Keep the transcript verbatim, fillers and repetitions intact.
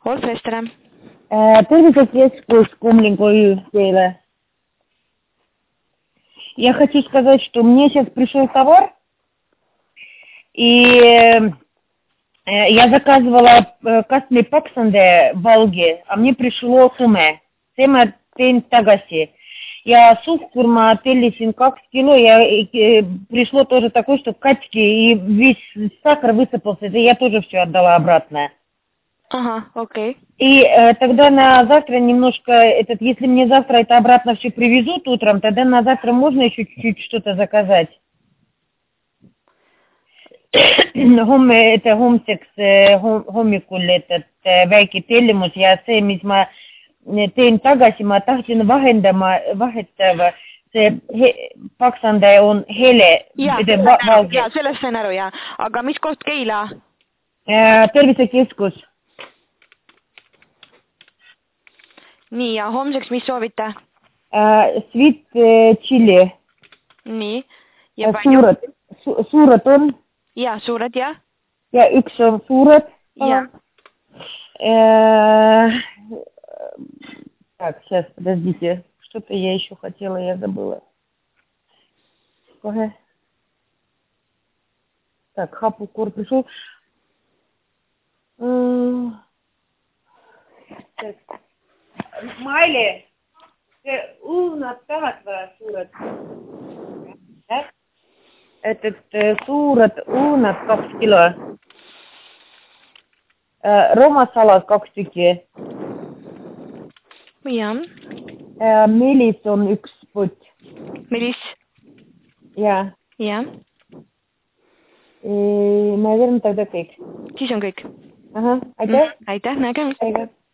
Olfest, tere. Tervisekeskus Kumлинкой тейле. Я хочу сказать, что мне сейчас пришел товар, и э, я заказывала кастный паксанде в Волге, а мне пришло суме. Тема тен тагаси. Я сух курма телесин как кило, я э, пришло тоже такое, что качки и весь сахар высыпался, и я тоже все отдала обратно. Ага, окей. И э, тогда на завтра немножко, этот, если мне завтра это обратно все привезут утром, тогда на завтра можно еще чуть-чуть что-то заказать. Hom, это homseks hommikul, этот väike tellimus ja see, mis ma teen tagasi, ma tahtsin vahendama, vahetava, see he, paksande on hele. Jaa, ja, ja, sellest sain aru, jaa. Aga mis koht Keila? Tervisekeskus. Nii, ja homseks mis soovite? Äh, sweet äh, chili. Nii. Ja äh, suured, su suured on. Ja, suured, ja. Ja, üks on suured. Ja. Äh, так, сейчас, подождите. Что-то я еще хотела, я забыла. Коге. Так, хапукор пришел. Так. Майли, see õunad tahad või suured? Этот suured õunad kaks kilo. Roomasalat kaks tükki. Ja. Melis on üks pott. Melis? Ja. Ja. Наверное, тогда kõik. Siis on kõik. Aha, aitäh. Aitäh, nägemist. Aitäh.